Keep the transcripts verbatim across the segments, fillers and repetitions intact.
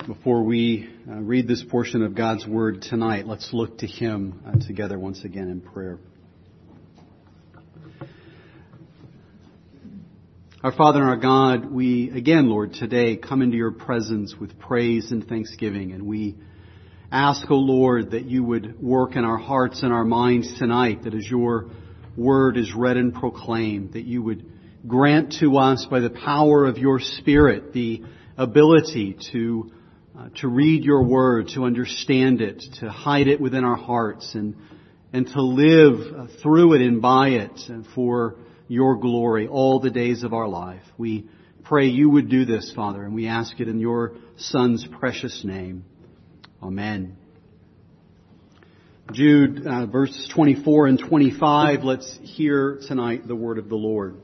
Before we uh, read this portion of God's Word tonight, let's look to Him uh, together once again in prayer. Our Father and our God, we again, Lord, today come into Your presence with praise and thanksgiving, and we ask, O Lord, that You would work in our hearts and our minds tonight, that as Your Word is read and proclaimed, that You would grant to us by the power of Your Spirit the ability to Uh, to read Your Word, to understand it, to hide it within our hearts, and and to live uh, through it and by it and for Your glory all the days of our life. We pray You would do this, Father, and we ask it in Your Son's precious name. Amen. Jude, uh, verses twenty-four and twenty-five, let's hear tonight the word of the Lord.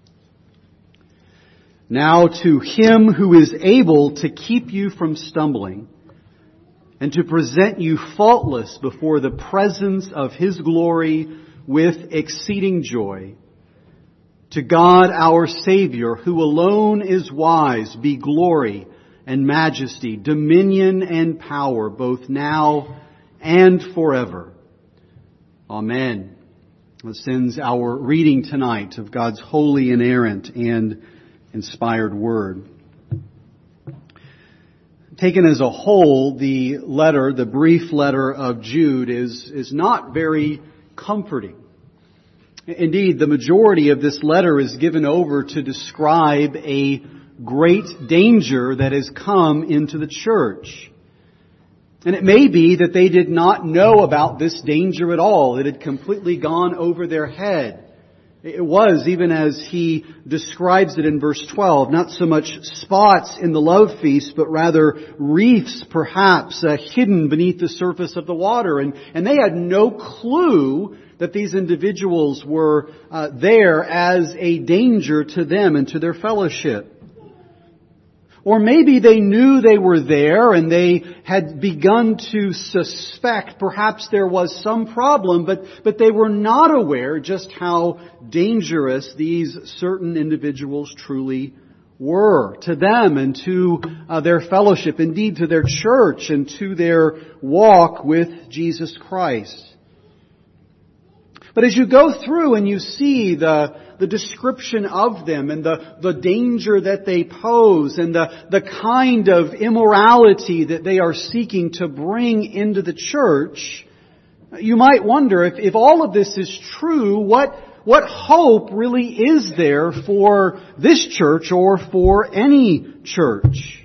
Now to Him who is able to keep you from stumbling and to present you faultless before the presence of His glory with exceeding joy, to God our Savior, who alone is wise, be glory and majesty, dominion and power, both now and forever. Amen. This ends our reading tonight of God's holy, inerrant, and inspired Word. Taken as a whole, the letter, the brief letter of Jude is, is not very comforting. Indeed, the majority of this letter is given over to describe a great danger that has come into the church. And it may be that they did not know about this danger at all. It had completely gone over their head. It was, even as he describes it in verse twelve, not so much spots in the love feast, but rather reefs perhaps uh, hidden beneath the surface of the water. And, and they had no clue that these individuals were uh, there as a danger to them and to their fellowship. Or maybe they knew they were there and they had begun to suspect perhaps there was some problem, but, but they were not aware just how dangerous these certain individuals truly were to them and to uh, their fellowship, indeed to their church and to their walk with Jesus Christ. But as you go through and you see the, the description of them and the, the danger that they pose and the, the kind of immorality that they are seeking to bring into the church, you might wonder if, if all of this is true, what, what hope really is there for this church or for any church?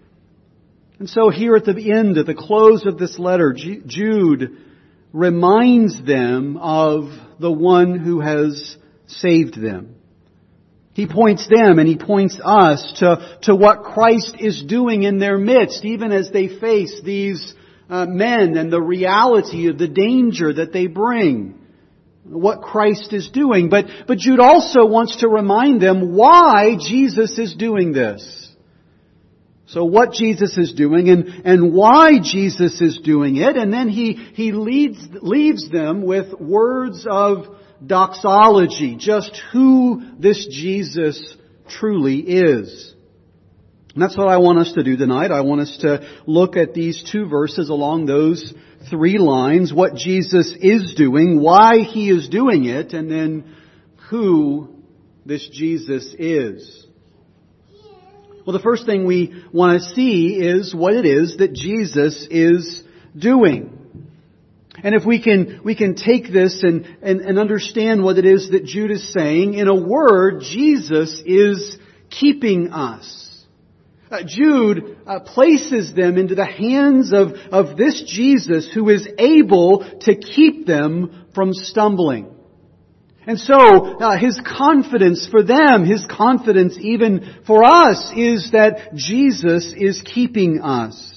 And so here at the end, at the close of this letter, Jude reminds them of the one who has saved them. He points them and he points us to, to what Christ is doing in their midst, even as they face these uh, men and the reality of the danger that they bring. What Christ is doing. But, but Jude also wants to remind them why Jesus is doing this. So what Jesus is doing and, and why Jesus is doing it. And then he, he leads, leaves them with words of doxology, just who this Jesus truly is. And that's what I want us to do tonight. I want us to look at these two verses along those three lines, what Jesus is doing, why He is doing it, and then who this Jesus is. Well, the first thing we want to see is what it is that Jesus is doing. And if we can, we can take this and, and, and understand what it is that Jude is saying, in a word, Jesus is keeping us. Uh, Jude uh, places them into the hands of, of this Jesus who is able to keep them from stumbling. And so, uh, His confidence for them, His confidence even for us, is that Jesus is keeping us.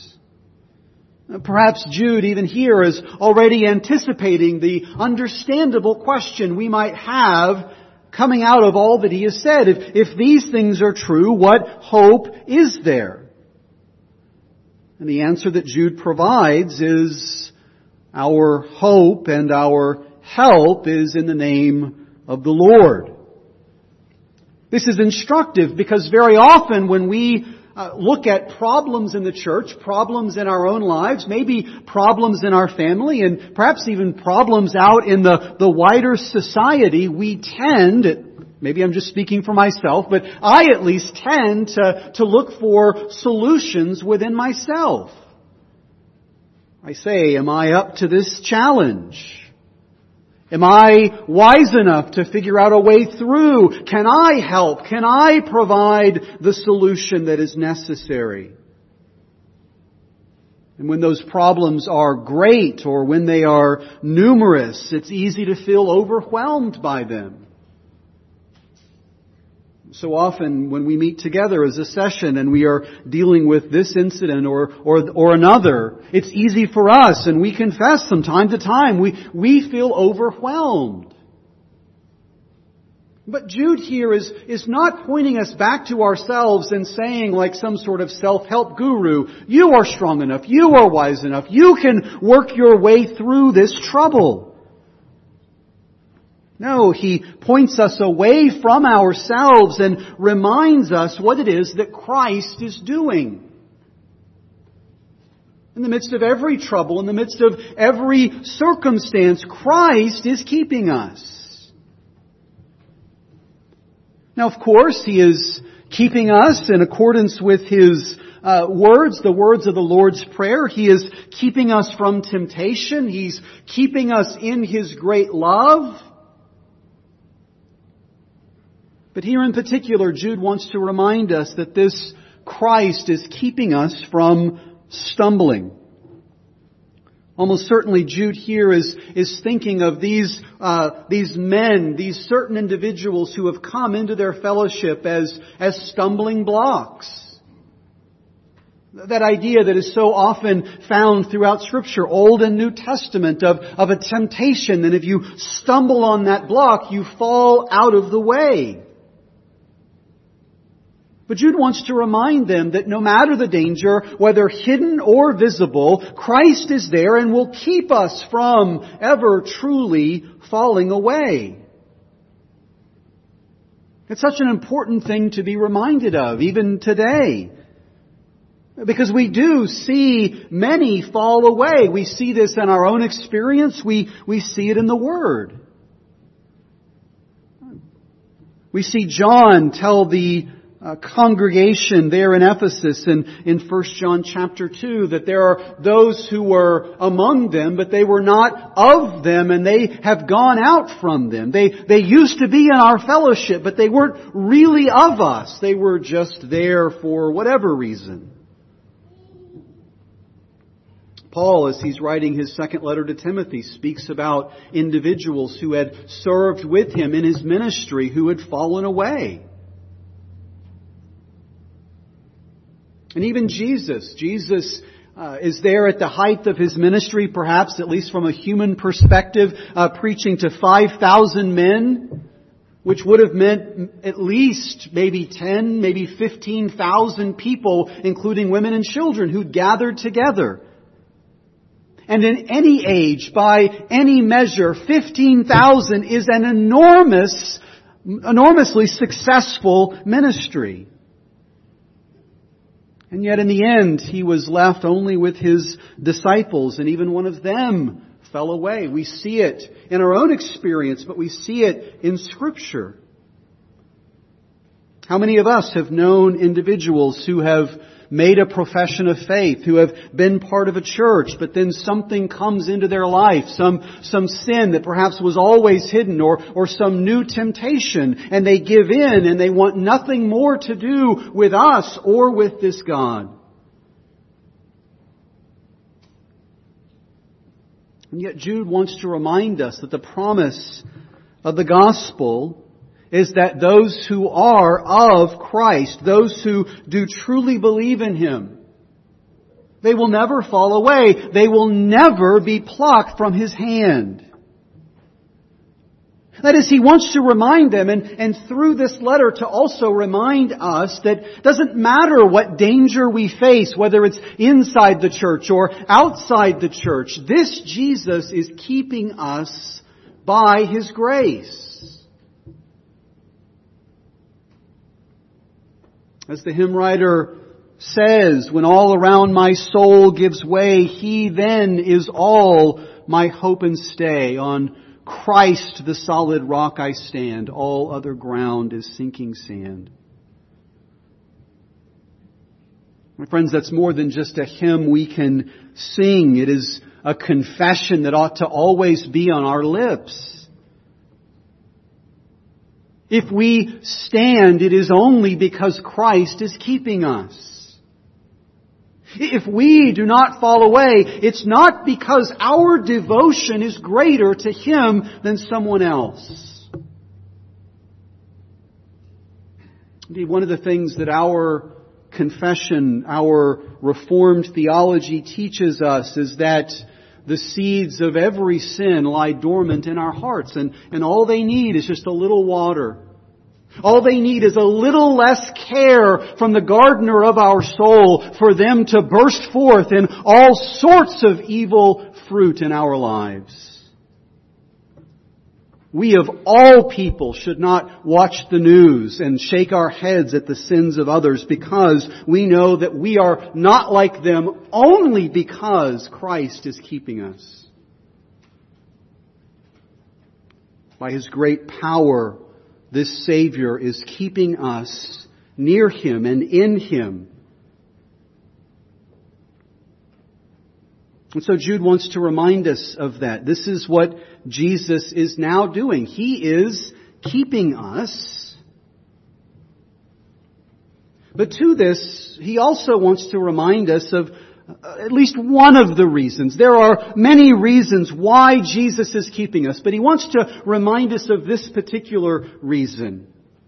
Perhaps Jude, even here, is already anticipating the understandable question we might have coming out of all that he has said. If, if these things are true, what hope is there? And the answer that Jude provides is our hope and our help is in the name of the Lord. This is instructive because very often when we uh, look at problems in the church, problems in our own lives, maybe problems in our family, and perhaps even problems out in the, the wider society, we tend, maybe I'm just speaking for myself, but I at least tend to, to look for solutions within myself. I say, am I up to this challenge? Am I wise enough to figure out a way through? Can I help? Can I provide the solution that is necessary? And when those problems are great or when they are numerous, it's easy to feel overwhelmed by them. So often when we meet together as a session and we are dealing with this incident or, or, or another, it's easy for us, and we confess from time to time, we, we feel overwhelmed. But Jude here is, is not pointing us back to ourselves and saying, like some sort of self-help guru, you are strong enough, you are wise enough, you can work your way through this trouble. No, he points us away from ourselves and reminds us what it is that Christ is doing. In the midst of every trouble, in the midst of every circumstance, Christ is keeping us. Now, of course, He is keeping us in accordance with His uh, words, the words of the Lord's Prayer. He is keeping us from temptation. He's keeping us in His great love. But here in particular, Jude wants to remind us that this Christ is keeping us from stumbling. Almost certainly Jude here is, is thinking of these, uh, these men, these certain individuals who have come into their fellowship as, as stumbling blocks. That idea that is so often found throughout Scripture, Old and New Testament, of, of a temptation, and if you stumble on that block, you fall out of the way. But Jude wants to remind them that no matter the danger, whether hidden or visible, Christ is there and will keep us from ever truly falling away. It's such an important thing to be reminded of, even today. Because we do see many fall away. We see this in our own experience. We, we see it in the Word. We see John tell the Uh, congregation there in Ephesus in, in First John chapter two that there are those who were among them, but they were not of them, and they have gone out from them. They, they used to be in our fellowship, but they weren't really of us. They were just there for whatever reason. Paul, as he's writing his second letter to Timothy, speaks about individuals who had served with him in his ministry who had fallen away. And even Jesus, Jesus uh, is there at the height of His ministry, perhaps, at least from a human perspective, uh, preaching to five thousand men, which would have meant at least maybe ten, maybe fifteen thousand people, including women and children, who gathered together. And in any age, by any measure, fifteen thousand is an enormous, enormously successful ministry. And yet in the end, He was left only with His disciples, and even one of them fell away. We see it in our own experience, but we see it in Scripture. How many of us have known individuals who have made a profession of faith, who have been part of a church, but then something comes into their life, some, some sin that perhaps was always hidden, or, or some new temptation, and they give in and they want nothing more to do with us or with this God. And yet Jude wants to remind us that the promise of the gospel is that those who are of Christ, those who do truly believe in Him, they will never fall away. They will never be plucked from His hand. That is, He wants to remind them, and, and through this letter to also remind us that it doesn't matter what danger we face, whether it's inside the church or outside the church, this Jesus is keeping us by His grace. As the hymn writer says, when all around my soul gives way, He then is all my hope and stay. On Christ the solid rock I stand, all other ground is sinking sand. My friends, that's more than just a hymn we can sing. It is a confession that ought to always be on our lips. If we stand, it is only because Christ is keeping us. If we do not fall away, it's not because our devotion is greater to Him than someone else. Indeed, one of the things that our confession, our Reformed theology teaches us is that the seeds of every sin lie dormant in our hearts, and, and all they need is just a little water. All they need is a little less care from the gardener of our soul for them to burst forth in all sorts of evil fruit in our lives. We of all people should not watch the news and shake our heads at the sins of others, because we know that we are not like them only because Christ is keeping us. By His great power, this Savior is keeping us near Him and in Him. And so Jude wants to remind us of that. This is what Jesus is now doing. He is keeping us. But to this, he also wants to remind us of at least one of the reasons. There are many reasons why Jesus is keeping us, but he wants to remind us of this particular reason.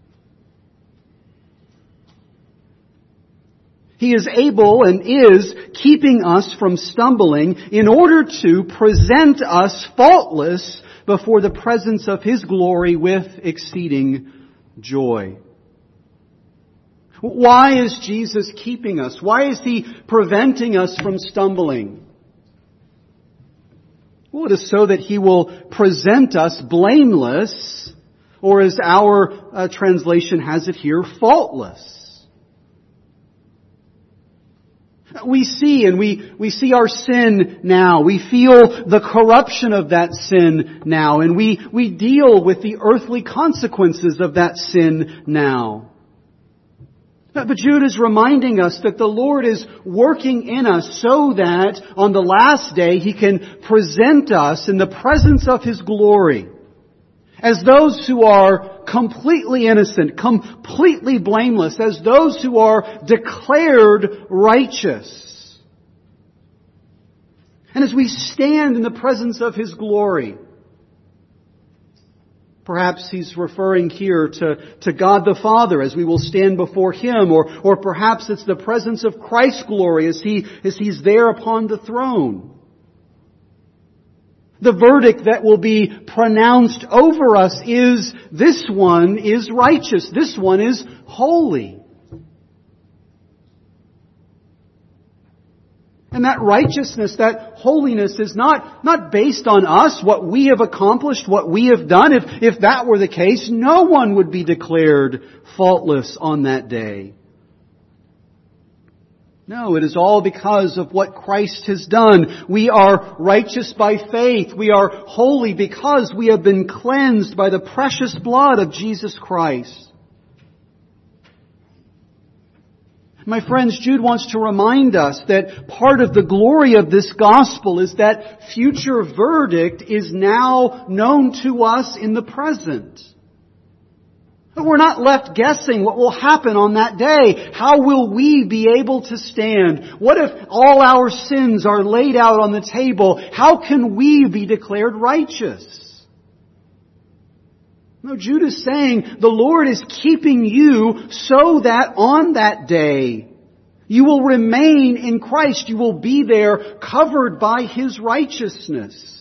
He is able and is keeping us from stumbling in order to present us faultless before the presence of His glory with exceeding joy. Why is Jesus keeping us? Why is He preventing us from stumbling? Well, it is so that He will present us blameless, or as our uh, translation has it here, faultless. We see and we, we see our sin now. We feel the corruption of that sin now. And we, we deal with the earthly consequences of that sin now. But Jude is reminding us that the Lord is working in us so that on the last day He can present us in the presence of His glory as those who are completely innocent, completely blameless, as those who are declared righteous. And as we stand in the presence of His glory, perhaps he's referring here to, to God the Father as we will stand before Him, or, or perhaps it's the presence of Christ's glory as He, as He's there upon the throne. The verdict that will be pronounced over us is, this one is righteous, this one is holy. And that righteousness, that holiness is not, not based on us, what we have accomplished, what we have done. If, if that were the case, no one would be declared faultless on that day. No, it is all because of what Christ has done. We are righteous by faith. We are holy because we have been cleansed by the precious blood of Jesus Christ. My friends, Jude wants to remind us that part of the glory of this gospel is that future verdict is now known to us in the present. But we're not left guessing what will happen on that day. How will we be able to stand? What if all our sins are laid out on the table? How can we be declared righteous? No, Jude is saying the Lord is keeping you so that on that day you will remain in Christ. You will be there covered by His righteousness.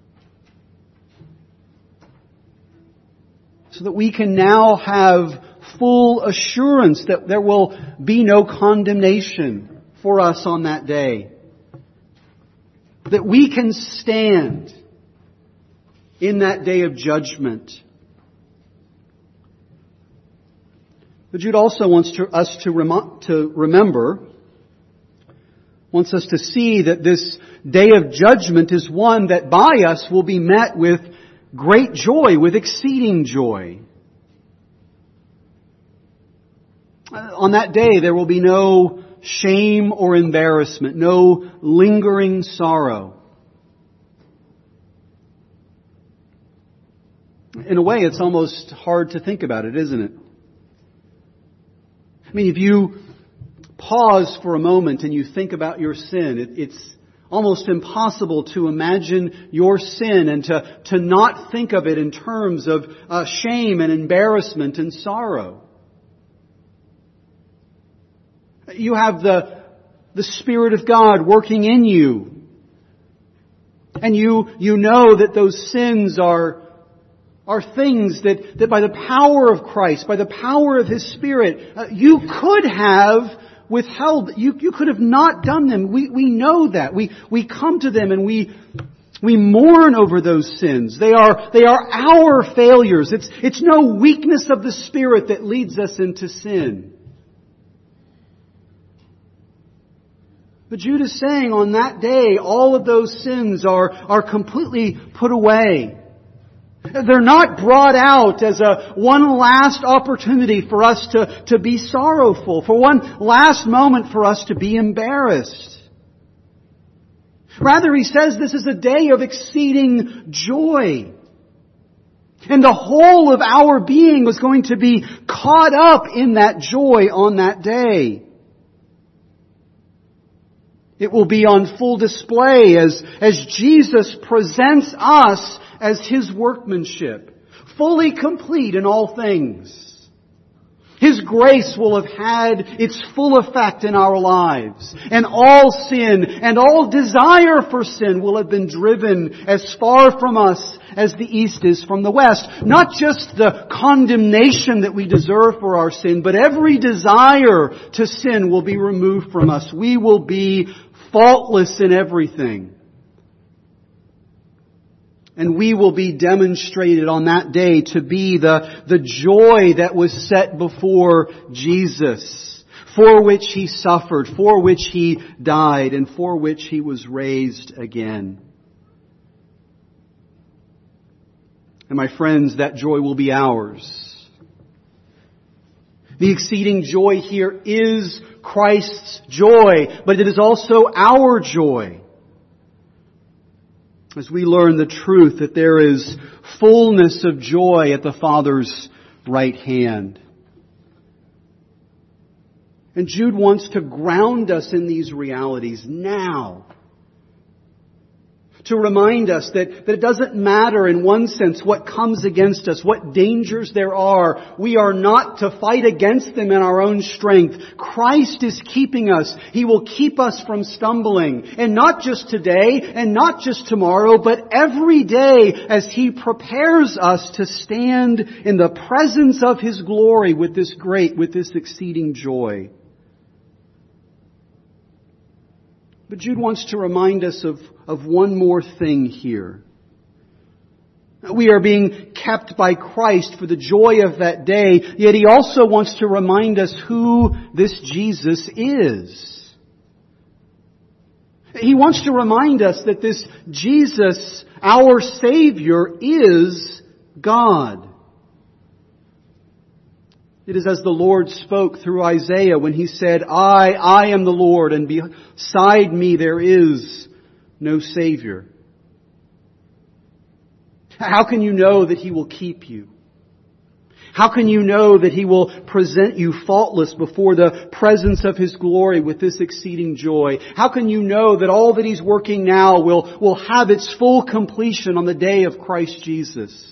So that we can now have full assurance that there will be no condemnation for us on that day. That we can stand in that day of judgment. But Jude also wants to, us to, rem- to remember wants us to see that this day of judgment is one that by us will be met with great joy, with exceeding joy. On that day there will be no shame or embarrassment, no lingering sorrow. In a way, it's almost hard to think about it, isn't it? I mean, if you pause for a moment and you think about your sin, it, it's almost impossible to imagine your sin and to, to not think of it in terms of uh, shame and embarrassment and sorrow. You have the, the Spirit of God working in you. And you, you know that those sins are, are things that, that by the power of Christ, by the power of His Spirit, uh, you could have withheld. You, you could have not done them. We, we know that. We, we come to them and we, we mourn over those sins. They are, they are our failures. It's, it's no weakness of the Spirit that leads us into sin. But Jude is saying on that day, all of those sins are, are completely put away. They're not brought out as a one last opportunity for us to, to be sorrowful, for one last moment for us to be embarrassed. Rather, he says this is a day of exceeding joy. And the whole of our being was going to be caught up in that joy on that day. It will be on full display as, as Jesus presents us as His workmanship, fully complete in all things. His grace will have had its full effect in our lives, and all sin and all desire for sin will have been driven as far from us as the east is from the west. Not just the condemnation that we deserve for our sin, but every desire to sin will be removed from us. We will be faultless in everything. And we will be demonstrated on that day to be the, the joy that was set before Jesus, for which He suffered, for which He died, and for which He was raised again. And my friends, that joy will be ours. The exceeding joy here is Christ's joy, but it is also our joy. As we learn the truth that there is fullness of joy at the Father's right hand. And Jude wants to ground us in these realities now. To remind us that, that it doesn't matter in one sense what comes against us, what dangers there are. We are not to fight against them in our own strength. Christ is keeping us. He will keep us from stumbling. And not just today and not just tomorrow, but every day as He prepares us to stand in the presence of His glory with this great, with this exceeding joy. But Jude wants to remind us of, of one more thing here. We are being kept by Christ for the joy of that day, yet He also wants to remind us who this Jesus is. He wants to remind us that this Jesus, our Savior, is God. It is as the Lord spoke through Isaiah when He said, I, I am the Lord, and beside me there is no Savior. How can you know that He will keep you? How can you know that He will present you faultless before the presence of His glory with this exceeding joy? How can you know that all that He's working now will, will have its full completion on the day of Christ Jesus?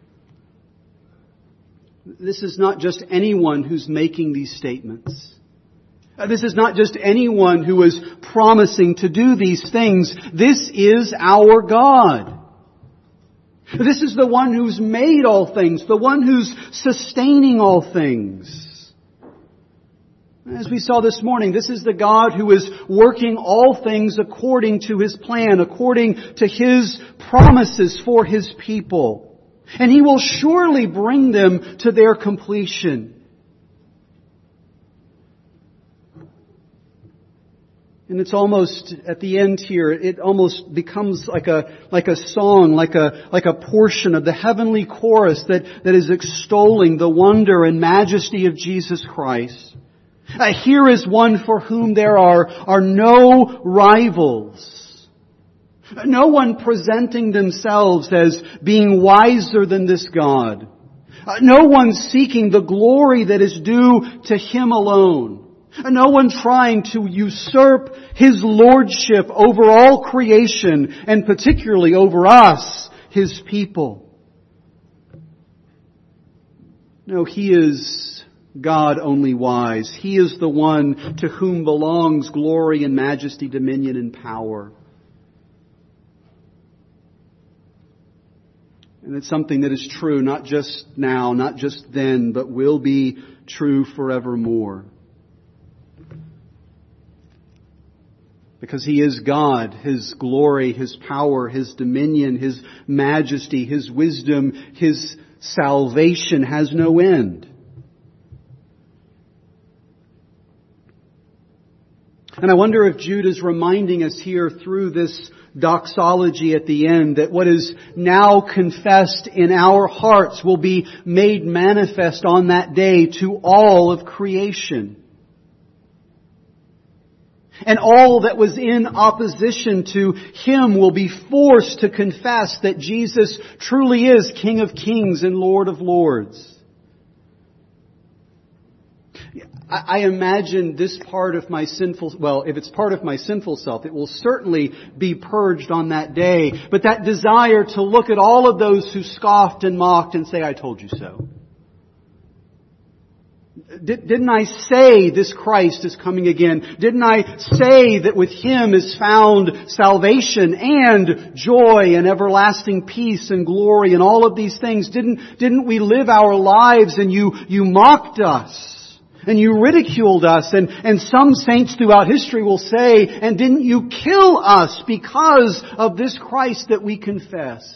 This is not just anyone who's making these statements. This is not just anyone who is promising to do these things. This is our God. This is the one who's made all things, the one who's sustaining all things. As we saw this morning, this is the God who is working all things according to His plan, according to His promises for His people. And He will surely bring them to their completion. And it's almost, at the end here, it almost becomes like a, like a song, like a, like a portion of the heavenly chorus that, that is extolling the wonder and majesty of Jesus Christ. Uh, here is one for whom there are, are no rivals. No one presenting themselves as being wiser than this God. Uh, no one seeking the glory that is due to Him alone. No one trying to usurp His lordship over all creation, and particularly over us, His people. No, He is God only wise. He is the one to whom belongs glory and majesty, dominion and power. And it's something that is true not just now, not just then, but will be true forevermore. Because He is God, His glory, His power, His dominion, His majesty, His wisdom, His salvation has no end. And I wonder if Jude is reminding us here through this doxology at the end that what is now confessed in our hearts will be made manifest on that day to all of creation. And all that was in opposition to Him will be forced to confess that Jesus truly is King of Kings and Lord of Lords. I imagine this part of my sinful, well, if it's part of my sinful self, it will certainly be purged on that day. But that desire to look at all of those who scoffed and mocked and say, I told you so. Didn't I say this Christ is coming again? Didn't I say that with Him is found salvation and joy and everlasting peace and glory and all of these things? Didn't, didn't we live our lives and you, you mocked us and you ridiculed us? And, and some saints throughout history will say, and didn't you kill us because of this Christ that we confessed?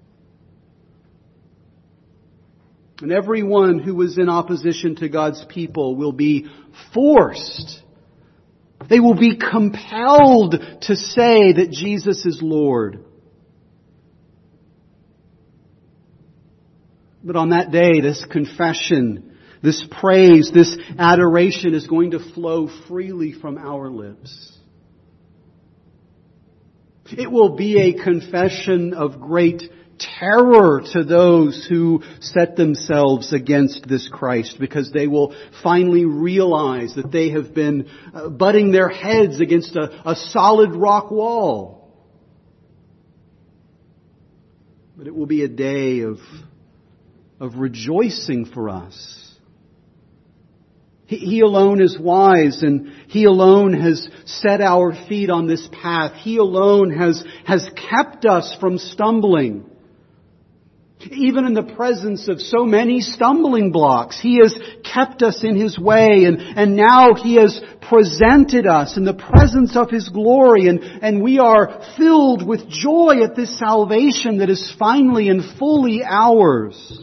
And everyone who was in opposition to God's people will be forced. They will be compelled to say that Jesus is Lord. But on that day, this confession, this praise, this adoration is going to flow freely from our lips. It will be a confession of great terror to those who set themselves against this Christ, because they will finally realize that they have been butting their heads against a, a solid rock wall. But it will be a day of, of rejoicing for us. He, he alone is wise, and He alone has set our feet on this path. He alone has, has kept us from stumbling. Even in the presence of so many stumbling blocks, He has kept us in His way, and, and now He has presented us in the presence of His glory, and, and we are filled with joy at this salvation that is finally and fully ours.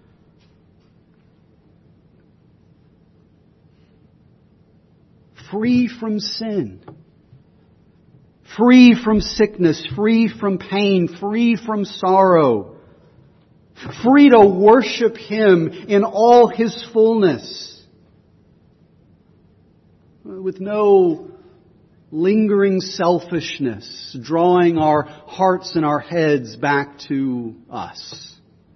Free from sin. Free from sickness. Free from pain. Free from sorrow. Free to worship Him in all His fullness. With no lingering selfishness, drawing our hearts and our heads back to us.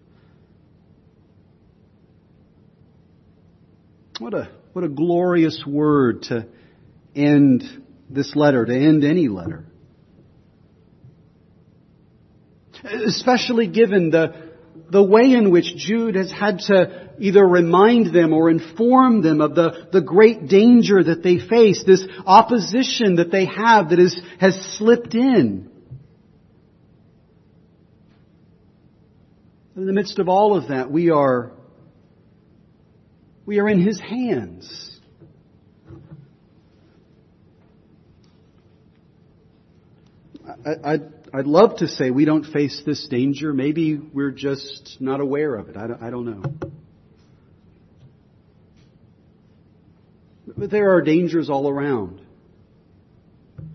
What a, what a glorious word to end this letter, to end any letter. Especially given the The way in which Jude has had to either remind them or inform them of the, the great danger that they face, this opposition that they have that is, has slipped in. In the midst of all of that, we are, we are in His hands. I, I I'd love to say we don't face this danger. Maybe we're just not aware of it. I don't, I don't know. But there are dangers all around.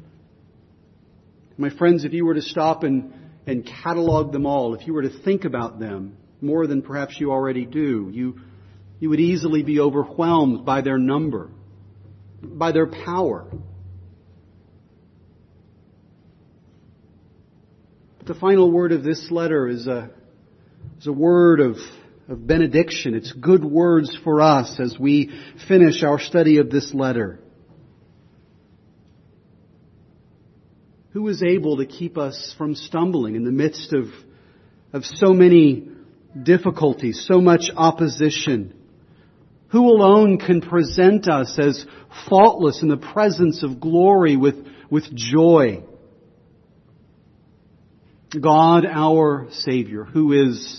My friends, if you were to stop and, and catalog them all, if you were to think about them more than perhaps you already do, you, you would easily be overwhelmed by their number, by their power. But the final word of this letter is a, is a word of, of benediction. It's good words for us as we finish our study of this letter. Who is able to keep us from stumbling in the midst of, of so many difficulties, so much opposition? Who alone can present us as faultless in the presence of glory with, with joy? God, our Savior, who is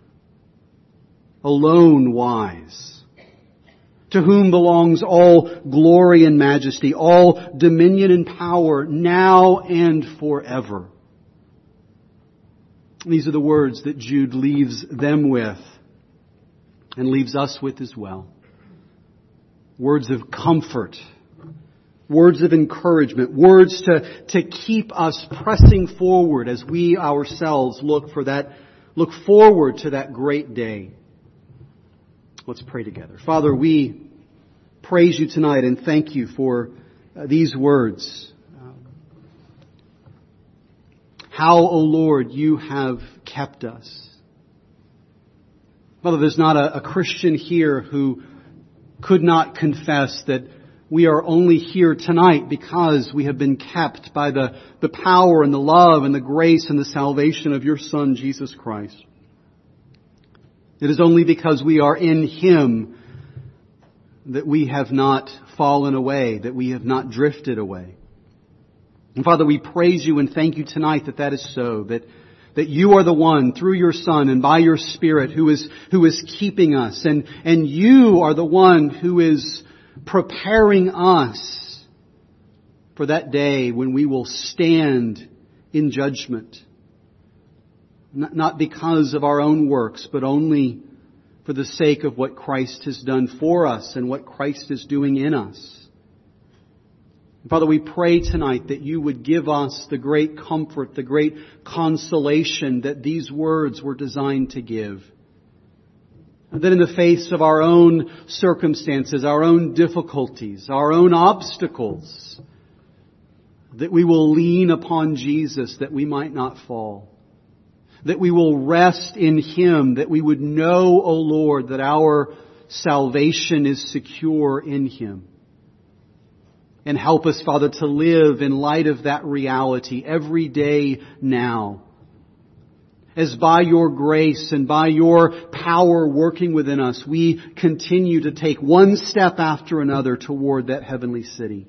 alone wise, to whom belongs all glory and majesty, all dominion and power, now and forever. These are the words that Jude leaves them with and leaves us with as well. Words of comfort, words of encouragement, words to, to keep us pressing forward as we ourselves look for that, look forward to that great day. Let's pray together. Father, we praise You tonight and thank You for uh, these words. Um, how, O Lord, You have kept us. Father, there's not a, a Christian here who could not confess that we are only here tonight because we have been kept by the, the power and the love and the grace and the salvation of Your Son, Jesus Christ. It is only because we are in Him that we have not fallen away, that we have not drifted away. And Father, we praise You and thank You tonight that that is so, that, that You are the one through Your Son and by Your Spirit who is, who is keeping us, and, and You are the one who is preparing us for that day when we will stand in judgment. Not because of our own works, but only for the sake of what Christ has done for us and what Christ is doing in us. Father, we pray tonight that You would give us the great comfort, the great consolation that these words were designed to give. And that in the face of our own circumstances, our own difficulties, our own obstacles, that we will lean upon Jesus that we might not fall. That we will rest in Him, that we would know, O Lord, that our salvation is secure in Him. And help us, Father, to live in light of that reality every day now. As by Your grace and by Your power working within us, we continue to take one step after another toward that heavenly city.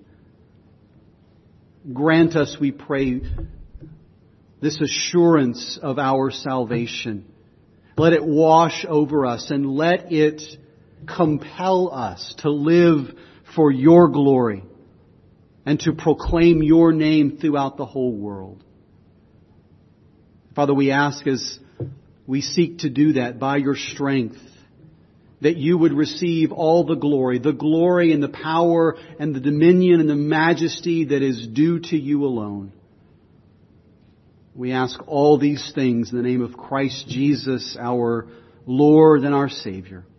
Grant us, we pray, this assurance of our salvation. Let it wash over us and let it compel us to live for Your glory and to proclaim Your name throughout the whole world. Father, we ask as we seek to do that by Your strength, that You would receive all the glory, the glory and the power and the dominion and the majesty that is due to You alone. We ask all these things in the name of Christ Jesus, our Lord and our Savior.